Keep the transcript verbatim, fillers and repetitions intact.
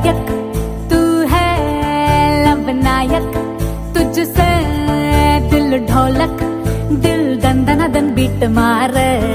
गायक तू है लब नायक तुझसे दिल ढोलक दिल दन दन दन बीट मारे